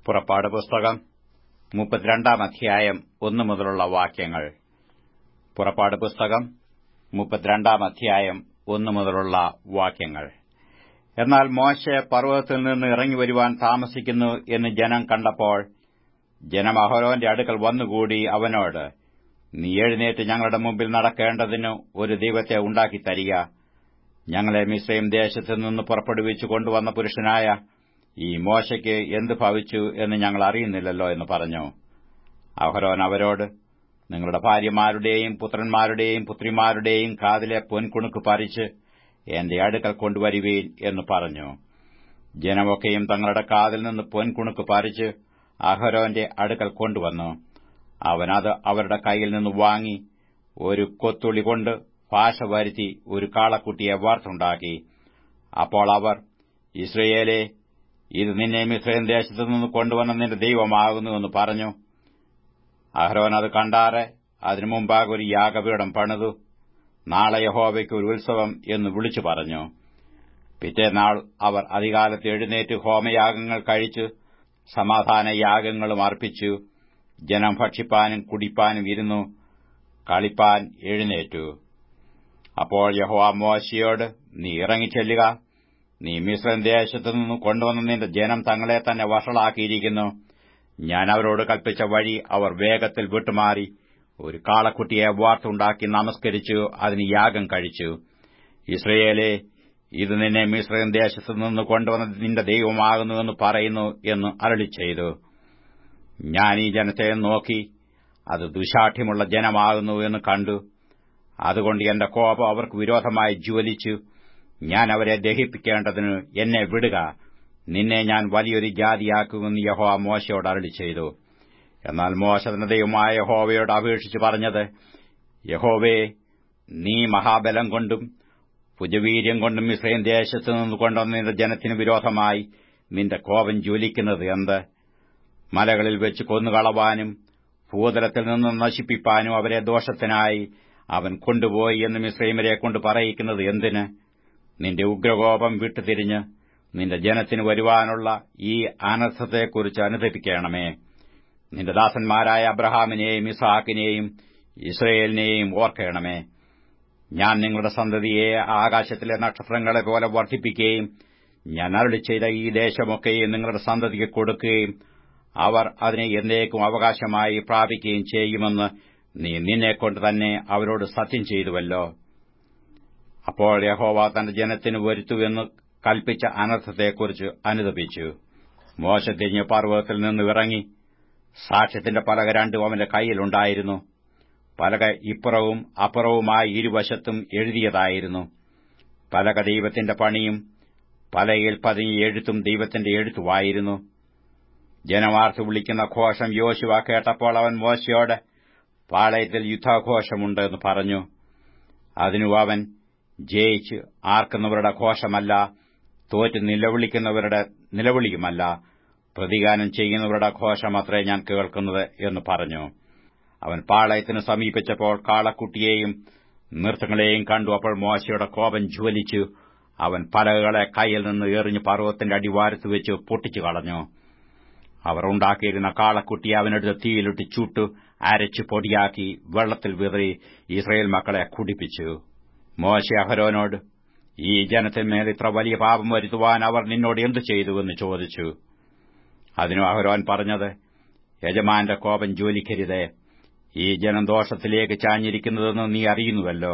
പുറപ്പാട് പുസ്തകം 32 അധ്യായം 1 മുതലുള്ള വാക്യങ്ങൾ. പുറപ്പാട് പുസ്തകം 32 അധ്യായം 1 മുതലുള്ള വാക്യങ്ങൾ. എന്നാൽ മോശെ പർവ്വതത്തിൽ നിന്ന് ഇറങ്ങി വരുവാൻ താമസിക്കുന്നു എന്ന് ജനം കണ്ടപ്പോൾ ജനം അഹരോന്റെ അടുക്കൽ വന്നുകൂടി അവനോട്, നീ എഴുന്നേറ്റ് ഞങ്ങളുടെ മുമ്പിൽ നടക്കേണ്ടതിന് ഒരു ദൈവത്തെ ഉണ്ടാക്കി തരിക. ഞങ്ങളെ മിസ്രയീം ദേശത്തു നിന്ന് പുറപ്പെടുവിച്ചു കൊണ്ടുവന്ന പുരുഷനായ ഈ മോശയ്ക്ക് എന്ത് ഭവിച്ചു എന്ന് ഞങ്ങൾ അറിയുന്നില്ലല്ലോ എന്ന് പറഞ്ഞു. അഹരോൻ അവരോട്, നിങ്ങളുടെ ഭാര്യമാരുടെയും പുത്രന്മാരുടെയും പുത്രിമാരുടെയും കാതിലെ പൊൻകുണുക്ക് പറിച്ച് എന്റെ അടുക്കൽ കൊണ്ടുവരുവീൻ എന്ന് പറഞ്ഞു. ജനമൊക്കെയും തങ്ങളുടെ കാതിൽ നിന്ന് പൊൻകുണുക്ക് പറിച്ച് അഹരോന്റെ അടുക്കൽ കൊണ്ടുവന്നു. അവനത് അവരുടെ കൈയിൽ നിന്ന് വാങ്ങി ഒരു കൊത്തുളി കൊണ്ട് ഭാഷ വരുത്തി ഒരു കാളക്കുട്ടിയെ വാർത്തുണ്ടാക്കി. അപ്പോൾ അവർ, ഇസ്രയേലേ, ഇത് നിന്നെ മിസ്രയീം ദേശത്തു നിന്ന് കൊണ്ടുവന്ന നിന്റെ ദൈവമാകുന്നുവെന്ന് പറഞ്ഞു. അഹരോൻ അത് കണ്ടാറെ അതിനു മുമ്പാകെ ഒരു യാഗപീഠം പണിതു നാളെ യഹോവയ്ക്ക് ഒരു ഉത്സവം എന്ന് വിളിച്ചു പറഞ്ഞു. പിറ്റേനാൾ അവർ അതികാലത്ത് എഴുന്നേറ്റ് ഹോമയാഗങ്ങൾ കഴിച്ചു സമാധാനയാഗങ്ങളും അർപ്പിച്ചു. ജനം ഭക്ഷിപ്പാനും കുടിപ്പാനും ഇരുന്നു കളിപ്പാൻ എഴുന്നേറ്റു. അപ്പോൾ യഹോവ മോശെയോട്, നീ ഇറങ്ങിച്ചെല്ലുക. നീ മിസ്രയീം ദേശത്തു നിന്ന് കൊണ്ടുവന്ന നിന്റെ ജനം തങ്ങളെ തന്നെ വഷളാക്കിയിരിക്കുന്നു. ഞാൻ അവരോട് കൽപ്പിച്ച വഴി അവർ വേഗത്തിൽ വിട്ടുമാറി ഒരു കാളക്കുട്ടിയെ വാർത്തുണ്ടാക്കി നമസ്കരിച്ചു അതിന് യാഗം കഴിച്ചു. ഇസ്രയേലേ, ഇത് നിന്നെ മിസ്രയീം ദേശത്തു നിന്ന് കൊണ്ടുവന്ന നിന്റെ ദൈവമാകുന്നുവെന്ന് പറയുന്നു എന്ന് അരുളിച്ചെയ്തു. ഞാൻ ഈ ജനത്തെ നോക്കി, അത് ദുശാഠ്യമുള്ള ജനമാകുന്നു എന്ന് കണ്ടു. അതുകൊണ്ട് എന്റെ കോപം അവർക്ക് വിരോധമായി ജ്വലിച്ചു. ഞാൻ അവരെ ദഹിപ്പിക്കേണ്ടതിന് എന്നെ വിടുക. നിന്നെ ഞാൻ വലിയൊരു ജാതിയാക്കുമെന്ന് യഹോവ മോശയോട് അരുളിച്ചെയ്തു. എന്നാൽ മോശെ തന്റെ ദൈവമായ യഹോവയോട് അപേക്ഷിച്ചു പറഞ്ഞത്, യഹോവേ, നീ മഹാബലം കൊണ്ടും ഭുജവീര്യം കൊണ്ടും മിസ്രയീം ദേശത്തു നിന്ന് കൊണ്ടുവന്ന നിന്റെ ജനത്തിനു വിരോധമായി നിന്റെ കോപം ജ്വലിക്കുന്നത് എന്ത്? മലകളിൽ വെച്ച് കൊന്നുകളവാനും ഭൂതലത്തിൽ നിന്ന് നശിപ്പിപ്പാനും അവരെ ദോഷത്തിനായി അവൻ കൊണ്ടുപോയി എന്ന് മിസ്രയീമരെ കൊണ്ട് പറയിക്കുന്നത് എന്തിന്? നിന്റെ ഉഗ്രകോപം വിട്ടുതിരിഞ്ഞ് നിന്റെ ജനത്തിന് വരുവാനുള്ള ഈ അനർത്ഥത്തെക്കുറിച്ച് അനുതപിക്കണമേ. നിന്റെ ദാസന്മാരായ അബ്രഹാമിനെയും ഇസ്ഹാക്കിനെയും ഇസ്രയേലിനെയും ഓർക്കണമേ. ഞാൻ നിങ്ങളുടെ സന്തതിയെ ആകാശത്തിലെ നക്ഷത്രങ്ങളെ പോലെ വർദ്ധിപ്പിക്കുകയും ഞാൻ അരുളിച്ചെയ്ത ഈ ദേശമൊക്കെയും നിങ്ങളുടെ സന്തതിക്ക് കൊടുക്കുകയും അവർ അതിനെ എന്നേക്കും അവകാശമായി പ്രാപിക്കുകയും ചെയ്യുമെന്ന് നീ നിന്നെക്കൊണ്ട് തന്നെ അവരോട് സത്യം ചെയ്തുവല്ലോ. അപ്പോൾ യഹോവ തന്റെ ജനത്തിന് വരുത്തുവെന്ന് കൽപ്പിച്ച അനർത്ഥത്തെക്കുറിച്ച് അനുതപിച്ചു. മോശെ തിരിഞ്ഞ് പർവ്വതത്തിൽ നിന്ന് ഇറങ്ങി. സാക്ഷ്യത്തിന്റെ പലക രണ്ടും അവന്റെ കൈയിലുണ്ടായിരുന്നു. പലക ഇപ്പുറവും അപ്പുറവുമായി ഇരുവശത്തും എഴുതിയതായിരുന്നു. പലക ദൈവത്തിന്റെ പണിയും പലകയിൽ പതിഞ്ഞ എഴുത്തും ദൈവത്തിന്റെ എഴുത്തുമായിരുന്നു. ജനമാർത്ത് വിളിക്കുന്ന ഘോഷം യോശുവ കേട്ടപ്പോൾ അവൻ മോശയോട്, പാളയത്തിൽ യുദ്ധഘോഷമുണ്ട് എന്ന് പറഞ്ഞു. അതിനു അവൻ, ജയിച്ച് ആർക്കുന്നവരുടെ ഘോഷമല്ല, തോറ്റ് നിലവിളിക്കുന്നവരുടെ നിലവിളിയുമല്ല, പ്രതിഗാനം ചെയ്യുന്നവരുടെ ഘോഷമത്രേ ഞാൻ കേൾക്കുന്നത് എന്ന് പറഞ്ഞു. അവൻ പാളയത്തിന് സമീപിച്ചപ്പോൾ കാളക്കുട്ടിയെയും നൃത്തങ്ങളെയും കണ്ടു. അപ്പോൾ മോശയുടെ കോപം ജ്വലിച്ചു. അവൻ പലകകളെ കൈയിൽ നിന്ന് എറിഞ്ഞ് പർവ്വതത്തിന്റെ അടിവാരത്ത് വെച്ച് പൊട്ടിച്ചു കളഞ്ഞു. അവർ ഉണ്ടാക്കിയിരുന്ന കാളക്കുട്ടിയെ അവനെടുത്ത് തീയിലിട്ട് ചുട്ടു അരച്ചു പൊടിയാക്കി വെള്ളത്തിൽ വിതറി ഇസ്രയേൽ മക്കളെ കുടിപ്പിച്ചു. മോശെ അഹരോനോട്, ഈ ജനത്തിന്മേൽ ഇത്ര വലിയ പാപം വരുത്തുവാൻ അവർ നിന്നോട് എന്തു ചെയ്തുവെന്ന് ചോദിച്ചു. അതിനു അഹരോൻ പറഞ്ഞത്, യജമാന്റെ കോപം ജ്വലിക്കരുതേ. ഈ ജനം ദോഷത്തിലേക്ക് ചാഞ്ഞിരിക്കുന്നതെന്ന് നീ അറിയുന്നുവല്ലോ.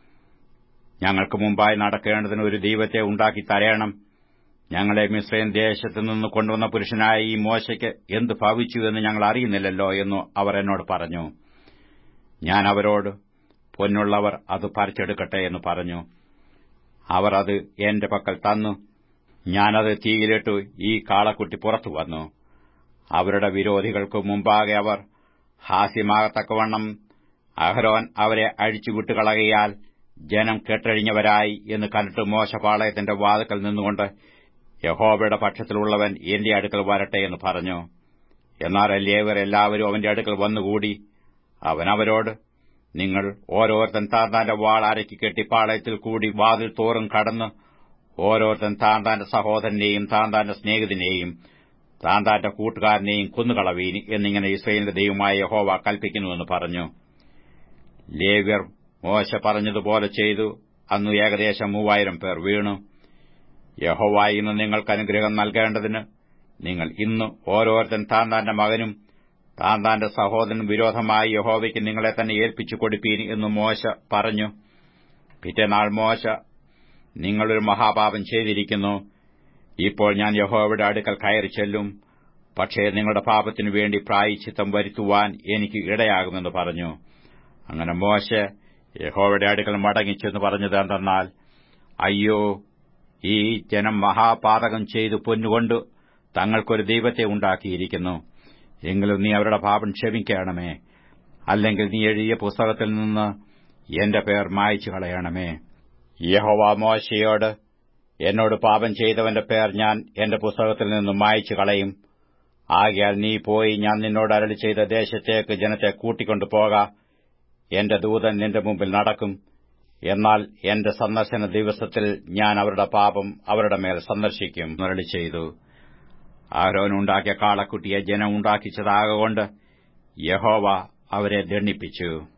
ഞങ്ങൾക്ക് മുമ്പായി നടക്കേണ്ടതിന് ഒരു ദൈവത്തെ ഉണ്ടാക്കി തരേണം. ഞങ്ങളെ മിസ്രയീം ദേശത്തു നിന്ന് കൊണ്ടുവന്ന പുരുഷനായ ഈ മോശയ്ക്ക് എന്ത് ഭവിച്ചു എന്ന് ഞങ്ങൾ അറിയുന്നില്ലല്ലോ എന്ന് അവർ എന്നോട് പറഞ്ഞു. ഞാൻ അവരോട്, പൊന്നുള്ളവർ അത് പറിച്ചെടുക്കട്ടെ എന്ന് പറഞ്ഞു. അവർ അത് എന്റെ പക്കൽ തന്നു. ഞാനത് തീയിലിട്ടു. ഈ കാളക്കുട്ടി പുറത്തു വന്നു. അവരുടെ വിരോധികൾക്ക് മുമ്പാകെ അവർ ഹാസ്യമാകത്തക്കവണ്ണം അഹരോൻ അവരെ അഴിച്ചുവിട്ടുകളകയാൽ ജനം കെട്ടഴിഞ്ഞവരായി എന്ന് കണ്ടിട്ട് മോശെ പാളയത്തിന്റെ വാതിൽക്കൽ നിന്നുകൊണ്ട്, യഹോവയുടെ പക്ഷത്തിലുള്ളവൻ എന്റെ അടുക്കൽ വരട്ടെ എന്ന് പറഞ്ഞു. എന്നാൽ ലേവ്യർ എല്ലാവരും അവന്റെ അടുക്കൽ വന്നുകൂടി. അവൻ അവരോട്, നിങ്ങൾ ഓരോരുത്തൻ താന്താന്റെ വാൾ അരക്കി കെട്ടി പാളയത്തിൽ കൂടി വാതിൽ തോറും കടന്ന് ഓരോരുത്തൻ താന്താന്റെ സഹോദരനെയും താന്താന്റെ സ്നേഹിതനെയും താൻ താന്റെ കൂട്ടുകാരനെയും കൊന്നുകളവീൻ എന്നിങ്ങനെ ഇസ്രായേലിന്റെ ദൈവമായ യഹോവ കൽപ്പിക്കുന്നുവെന്ന് പറഞ്ഞു. ലേവ്യർ മോശെ പറഞ്ഞതുപോലെ ചെയ്തു. അന്നു ഏകദേശം 3000 പേർ വീണു. യഹോവ ഇന്ന് നിങ്ങൾക്ക് അനുഗ്രഹം നൽകേണ്ടതിന് നിങ്ങൾ ഇന്ന് ഓരോരുത്തൻ താൻ താന്റെ മകനും താൻ താന്റെ സഹോദരനും വിരോധമായി യഹോവയ്ക്ക് നിങ്ങളെ തന്നെ ഏൽപ്പിച്ചു കൊടുപ്പീൻ എന്ന് മോശെ പറഞ്ഞു. പിറ്റേനാൾ മോശെ, നിങ്ങളൊരു മഹാപാപം ചെയ്തിരിക്കുന്നു. ഇപ്പോൾ ഞാൻ യഹോവയുടെ അടുക്കൽ കയറി ചെല്ലും. പക്ഷേ നിങ്ങളുടെ പാപത്തിനു വേണ്ടി പ്രായശ്ചിത്തം വരുത്തുവാൻ എനിക്ക് ഇടയാകുമെന്ന് പറഞ്ഞു. അങ്ങനെ മോശെ യഹോവയുടെ അടുക്കൽ മടങ്ങിച്ചെന്ന് പറഞ്ഞത് എന്തെന്നാൽ, അയ്യോ, ഈ ജനം മഹാപാതകം ചെയ്തു പൊന്നുകൊണ്ട് തങ്ങൾക്കൊരു ദൈവത്തെ ഉണ്ടാക്കിയിരിക്കുന്നു. എങ്കിലും നീ അവരുടെ പാപം ക്ഷമിക്കണമേ. അല്ലെങ്കിൽ നീ എഴുതിയ പുസ്തകത്തിൽ നിന്ന് എന്റെ പേർ മായ്ച്ചു കളയണമേ. യഹോവ മോശെയോട്, എന്നോട് പാപം ചെയ്തവന്റെ പേർ ഞാൻ എന്റെ പുസ്തകത്തിൽ നിന്ന് മായ്ച്ചു കളയും. ആകയാൽ നീ പോയി ഞാൻ നിന്നോട് അരുളി ചെയ്ത ദേശത്തേക്ക് ജനത്തെ കൂട്ടിക്കൊണ്ടു പോക. എന്റെ ദൂതൻ നിന്റെ മുമ്പിൽ നടക്കും. എന്നാൽ എന്റെ സന്ദർശന ദിവസത്തിൽ ഞാൻ അവരുടെ പാപം അവരുടെ മേൽ സന്ദർശിക്കും അരുളി ചെയ്തു. അഹരോൻ ഉണ്ടാക്കിയ കാളക്കുട്ടിയെ ജനം ഉണ്ടാക്കിച്ചതാകൊണ്ട് യഹോവ അവരെ ദണ്ഡിപ്പിച്ചു.